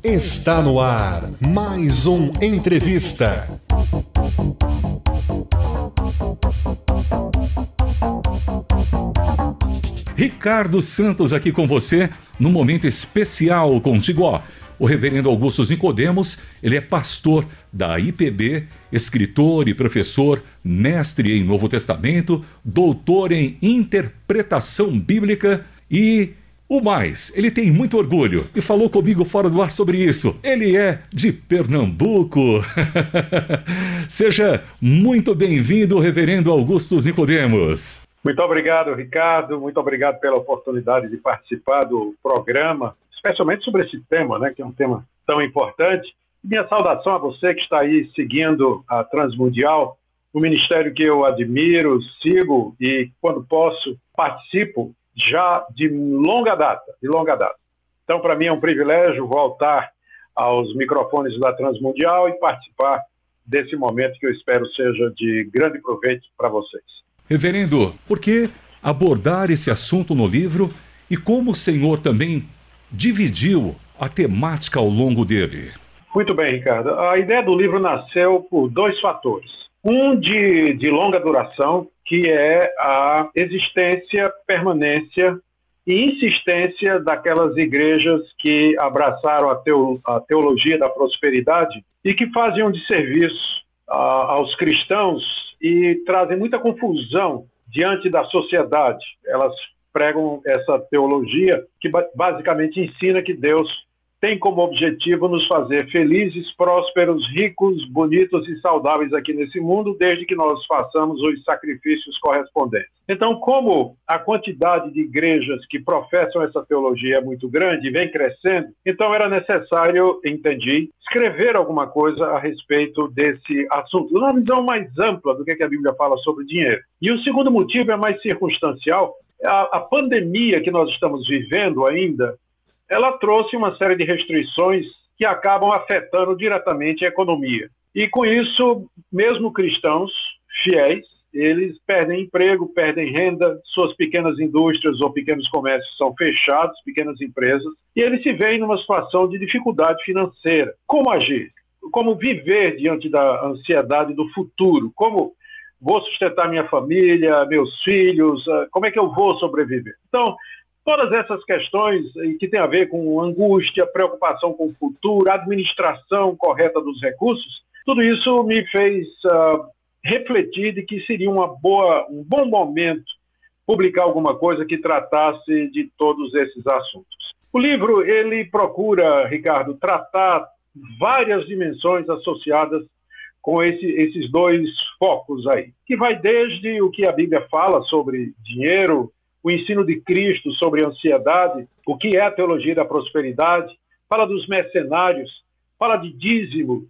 Está no ar mais um Entrevista. Ricardo Santos aqui com você, num momento especial contigo, o reverendo Augusto Nicodemos. Ele é pastor da IPB, escritor e professor, mestre em Novo Testamento, doutor em interpretação bíblica e o mais, ele tem muito orgulho e falou comigo fora do ar sobre isso. Ele é de Pernambuco. Seja muito bem-vindo, reverendo Augusto Nicodemos. Muito obrigado, Ricardo. Muito obrigado pela oportunidade de participar do programa, especialmente sobre esse tema, que é um tema tão importante. Minha saudação a você que está aí seguindo a Transmundial, um ministério que eu admiro, sigo e, quando posso, participo já de longa data. Então, para mim é um privilégio voltar aos microfones da Transmundial e participar desse momento que eu espero seja de grande proveito para vocês. Reverendo, por que abordar esse assunto no livro e como o Senhor também dividiu a temática ao longo dele? Muito bem, Ricardo. A ideia do livro nasceu por dois fatores. Um de longa duração, que é a existência, permanência e insistência daquelas igrejas que abraçaram a teologia da prosperidade e que faziam de serviço aos cristãos e trazem muita confusão diante da sociedade. Elas pregam essa teologia que basicamente ensina que Deus tem como objetivo nos fazer felizes, prósperos, ricos, bonitos e saudáveis aqui nesse mundo, desde que nós façamos os sacrifícios correspondentes. Então, como a quantidade de igrejas que professam essa teologia é muito grande e vem crescendo, então era necessário, entendi, escrever alguma coisa a respeito desse assunto, numa visão mais ampla do que a Bíblia fala sobre dinheiro. E o segundo motivo é mais circunstancial. A pandemia que nós estamos vivendo ainda, ela trouxe uma série de restrições que acabam afetando diretamente a economia. E com isso, mesmo cristãos fiéis, eles perdem emprego, perdem renda, suas pequenas indústrias ou pequenos comércios são fechados, pequenas empresas, e eles se veem numa situação de dificuldade financeira. Como agir? Como viver diante da ansiedade do futuro? Como vou sustentar minha família, meus filhos? Como é que eu vou sobreviver? Então, todas essas questões que têm a ver com angústia, preocupação com o futuro, administração correta dos recursos, tudo isso me fez refletir de que seria um bom momento publicar alguma coisa que tratasse de todos esses assuntos. O livro, ele procura, Ricardo, tratar várias dimensões associadas com esses dois focos aí, que vai desde o que a Bíblia fala sobre dinheiro, o ensino de Cristo sobre a ansiedade, o que é a teologia da prosperidade, fala dos mercenários, fala de dízimo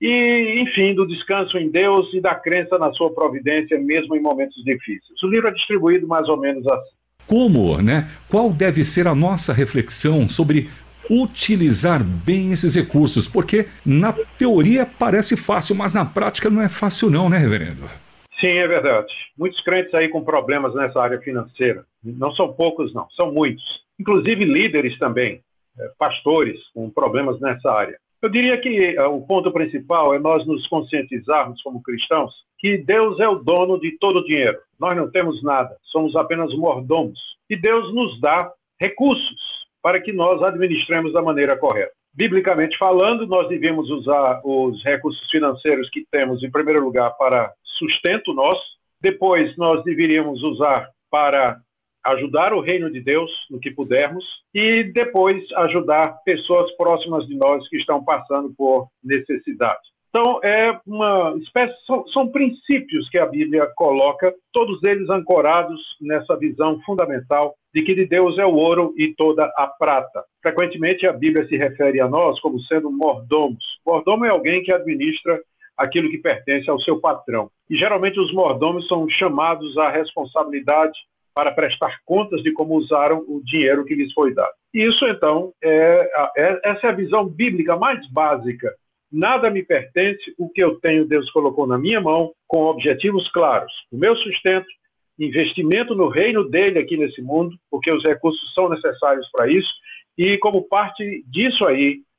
e, enfim, do descanso em Deus e da crença na sua providência, mesmo em momentos difíceis. O livro é distribuído mais ou menos assim. Como, Qual deve ser a nossa reflexão sobre utilizar bem esses recursos? Porque na teoria parece fácil, mas na prática não é fácil não, reverendo? Sim, é verdade. Muitos crentes aí com problemas nessa área financeira. Não são poucos, não. São muitos. Inclusive líderes também, pastores com problemas nessa área. Eu diria que o ponto principal é nós nos conscientizarmos como cristãos que Deus é o dono de todo o dinheiro. Nós não temos nada. Somos apenas mordomos. E Deus nos dá recursos para que nós administremos da maneira correta. Biblicamente falando, nós devemos usar os recursos financeiros que temos, em primeiro lugar, para sustento nosso. Depois, nós deveríamos usar para ajudar o reino de Deus no que pudermos. E depois, ajudar pessoas próximas de nós que estão passando por necessidade. Então, é uma espécie, são princípios que a Bíblia coloca, todos eles ancorados nessa visão fundamental de que de Deus é o ouro e toda a prata. Frequentemente, a Bíblia se refere a nós como sendo mordomos. Mordomo é alguém que administra aquilo que pertence ao seu patrão. E, geralmente, os mordomos são chamados à responsabilidade para prestar contas de como usaram o dinheiro que lhes foi dado. E isso, então, essa é a visão bíblica mais básica. Nada me pertence, o que eu tenho Deus colocou na minha mão, com objetivos claros. O meu sustento, investimento no reino dele aqui nesse mundo, porque os recursos são necessários para isso, e como parte disso aí,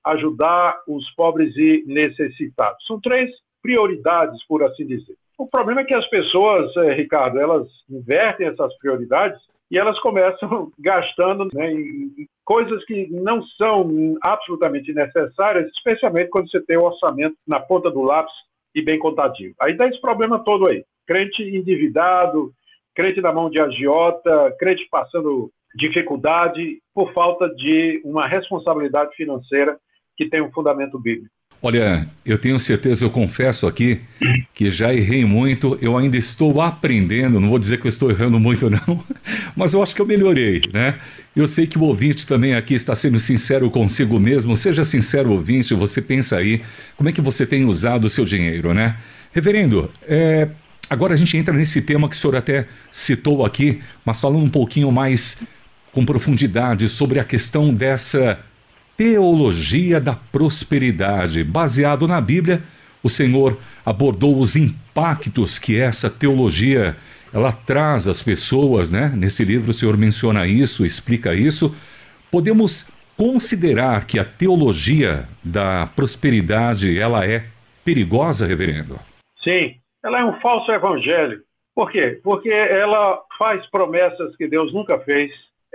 ajudar os pobres e necessitados. São três prioridades, por assim dizer. O problema é que as pessoas, Ricardo, elas invertem essas prioridades e elas começam gastando, né, em coisas que não são absolutamente necessárias, especialmente quando você tem o orçamento na ponta do lápis e bem contadinho. Aí dá esse problema todo aí. Crente endividado, crente na mão de agiota, crente passando dificuldade por falta de uma responsabilidade financeira que tem um fundamento bíblico. Olha, eu tenho certeza, eu confesso aqui, que já errei muito, eu ainda estou aprendendo, não vou dizer que eu estou errando muito não, mas eu acho que eu melhorei, né? Eu sei que o ouvinte também aqui está sendo sincero consigo mesmo, seja sincero ouvinte, você pensa aí, como é que você tem usado o seu dinheiro, né? Reverendo, agora a gente entra nesse tema que o senhor até citou aqui, mas falando um pouquinho mais com profundidade sobre a questão dessa teologia da prosperidade. Baseado na Bíblia, o Senhor abordou os impactos que essa teologia ela traz às pessoas, né? Nesse livro o Senhor menciona isso, explica isso. Podemos considerar que a teologia da prosperidade ela é perigosa, reverendo? Sim, ela é um falso evangelho. Por quê? Porque ela faz promessas que Deus nunca fez.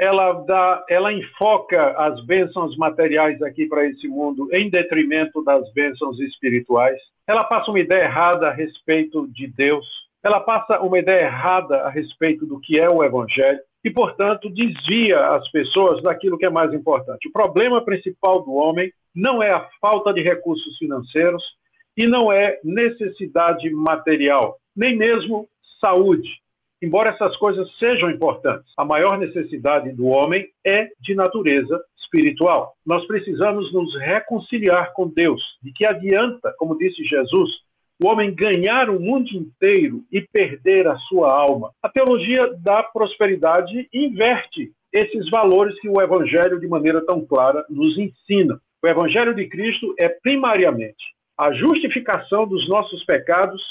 Ela enfoca as bênçãos materiais aqui para esse mundo em detrimento das bênçãos espirituais. Ela passa uma ideia errada a respeito de Deus. Ela passa uma ideia errada a respeito do que é o Evangelho e, portanto, desvia as pessoas daquilo que é mais importante. O problema principal do homem não é a falta de recursos financeiros e não é necessidade material, nem mesmo saúde. Embora essas coisas sejam importantes, a maior necessidade do homem é de natureza espiritual. Nós precisamos nos reconciliar com Deus. De que adianta, como disse Jesus, o homem ganhar o mundo inteiro e perder a sua alma? A teologia da prosperidade inverte esses valores que o Evangelho, de maneira tão clara, nos ensina. O Evangelho de Cristo é primariamente a justificação dos nossos pecados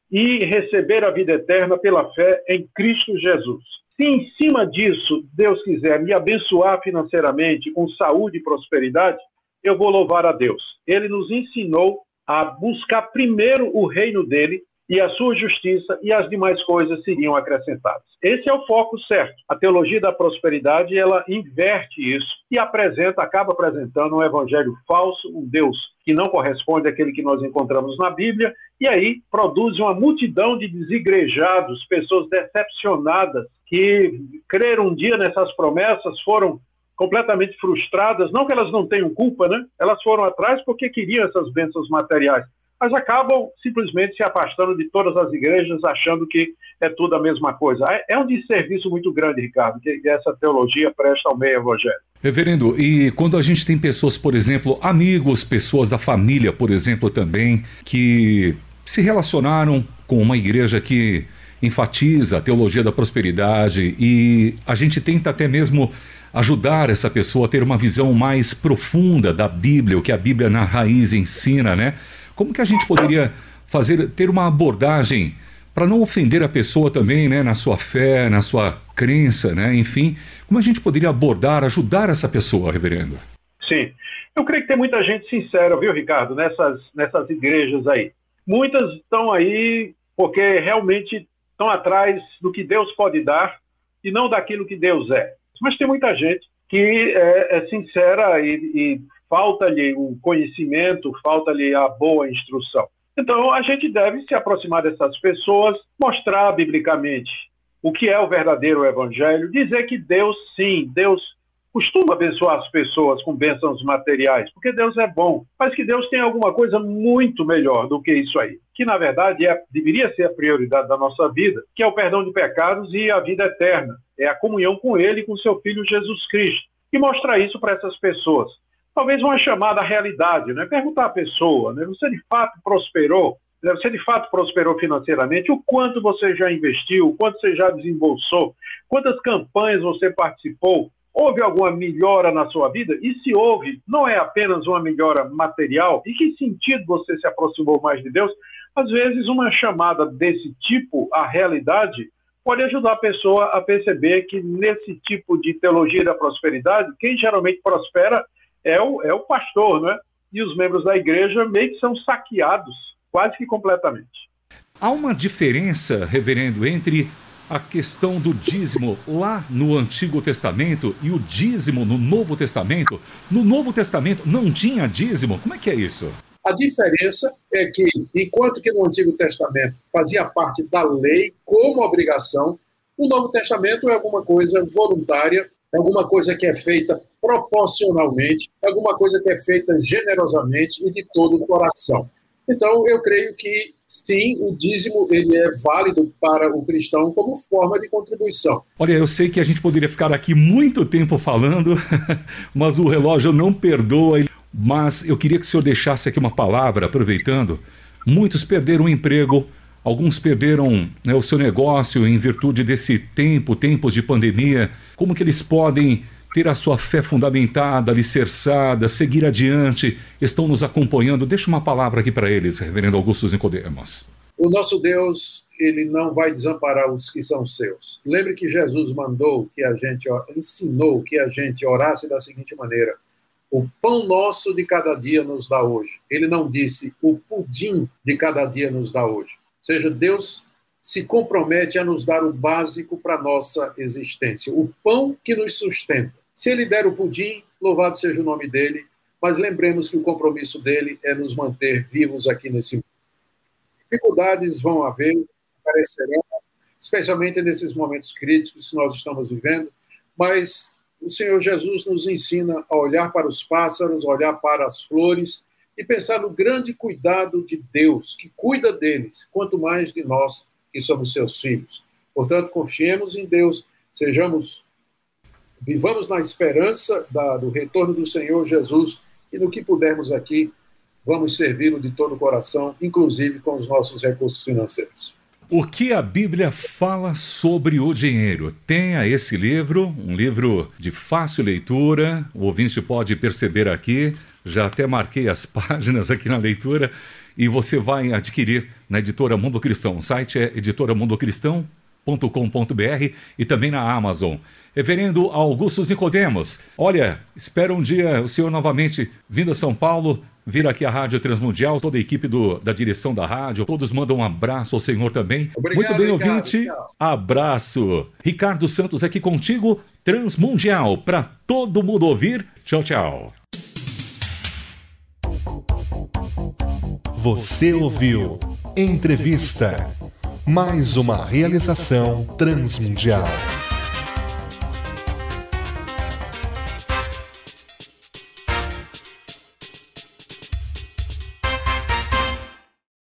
e receber a vida eterna pela fé em Cristo Jesus. Se em cima disso Deus quiser me abençoar financeiramente, com saúde e prosperidade, eu vou louvar a Deus. Ele nos ensinou a buscar primeiro o reino dele e a sua justiça, e as demais coisas seriam acrescentadas. Esse é o foco certo. A teologia da prosperidade, ela inverte isso e acaba apresentando um evangelho falso, um Deus que não corresponde àquele que nós encontramos na Bíblia, e aí produz uma multidão de desigrejados, pessoas decepcionadas, que creram um dia nessas promessas, foram completamente frustradas, não que elas não tenham culpa, né? Elas foram atrás porque queriam essas bênçãos materiais, mas acabam simplesmente se afastando de todas as igrejas, achando que é tudo a mesma coisa. É um desserviço muito grande, Ricardo, que essa teologia presta ao meio evangélico. Reverendo, e quando a gente tem pessoas, por exemplo, amigos, pessoas da família, por exemplo, também, que se relacionaram com uma igreja que enfatiza a teologia da prosperidade e a gente tenta até mesmo ajudar essa pessoa a ter uma visão mais profunda da Bíblia, o que a Bíblia na raiz ensina, né? Como que a gente poderia ter uma abordagem para não ofender a pessoa também, né, na sua fé, na sua crença, né? Enfim, como a gente poderia abordar, ajudar essa pessoa, reverendo? Sim, eu creio que tem muita gente sincera, viu, Ricardo, nessas igrejas aí. Muitas estão aí porque realmente estão atrás do que Deus pode dar e não daquilo que Deus é. Mas tem muita gente que é sincera e falta-lhe o conhecimento, falta-lhe a boa instrução. Então, a gente deve se aproximar dessas pessoas, mostrar biblicamente o que é o verdadeiro evangelho, dizer que Deus, sim, Deus costuma abençoar as pessoas com bênçãos materiais, porque Deus é bom, mas que Deus tem alguma coisa muito melhor do que isso aí, que na verdade deveria ser a prioridade da nossa vida, que é o perdão de pecados e a vida eterna, é a comunhão com Ele e com seu Filho Jesus Cristo, e mostrar isso para essas pessoas. Talvez uma chamada à realidade, né? Perguntar à pessoa, né? Você de fato prosperou? Você de fato prosperou financeiramente? O quanto você já investiu? O quanto você já desembolsou? Quantas campanhas você participou? Houve alguma melhora na sua vida? E se houve, não é apenas uma melhora material? Em que sentido você se aproximou mais de Deus? Às vezes, uma chamada desse tipo à realidade pode ajudar a pessoa a perceber que nesse tipo de teologia da prosperidade, quem geralmente prospera é o pastor, né? e os membros da igreja meio que são saqueados quase que completamente. Há uma diferença, reverendo, entre a questão do dízimo lá no Antigo Testamento e o dízimo no Novo Testamento? No Novo Testamento não tinha dízimo? Como é que é isso? A diferença é que, enquanto que no Antigo Testamento fazia parte da lei como obrigação, o Novo Testamento é alguma coisa voluntária, é alguma coisa que é feita proporcionalmente, é alguma coisa que é feita generosamente e de todo o coração. Então, eu creio que, sim, o dízimo ele é válido para o cristão como forma de contribuição. Olha, eu sei que a gente poderia ficar aqui muito tempo falando, mas o relógio não perdoa. Mas eu queria que o senhor deixasse aqui uma palavra, aproveitando. Muitos perderam o emprego, alguns perderam, né, o seu negócio em virtude desse tempos de pandemia. Como que eles podem ter a sua fé fundamentada, alicerçada, seguir adiante? Estão nos acompanhando. Deixa uma palavra aqui para eles, reverendo Augusto Nicodemos. O nosso Deus, ele não vai desamparar os que são seus. Lembre que Jesus ensinou que a gente orasse da seguinte maneira: o pão nosso de cada dia nos dá hoje. Ele não disse o pudim de cada dia nos dá hoje. Ou seja, Deus se compromete a nos dar o básico para a nossa existência, o pão que nos sustenta. Se ele der o pudim, louvado seja o nome dele, mas lembremos que o compromisso dele é nos manter vivos aqui nesse mundo. Dificuldades vão haver, aparecerão, especialmente nesses momentos críticos que nós estamos vivendo, mas o Senhor Jesus nos ensina a olhar para os pássaros, a olhar para as flores e pensar no grande cuidado de Deus, que cuida deles, quanto mais de nós que somos seus filhos. Portanto, confiemos em Deus, vivamos na esperança do retorno do Senhor Jesus e no que pudermos aqui, vamos servi-lo de todo o coração, inclusive com os nossos recursos financeiros. O que a Bíblia fala sobre o dinheiro? Tenha esse livro, um livro de fácil leitura, o ouvinte pode perceber aqui, já até marquei as páginas aqui na leitura, e você vai adquirir na Editora Mundo Cristão. O site é editoramundocristão.com.br e também na Amazon. Reverendo Augusto Nicodemos, olha, espero um dia o senhor novamente vindo a São Paulo, vir aqui à Rádio Transmundial, toda a equipe da direção da rádio, todos mandam um abraço ao senhor também. Obrigado, muito bem, Ricardo, ouvinte. tchau. Abraço. Ricardo Santos aqui contigo, Transmundial, para todo mundo ouvir. Tchau, tchau. Você ouviu Entrevista, mais uma realização Transmundial.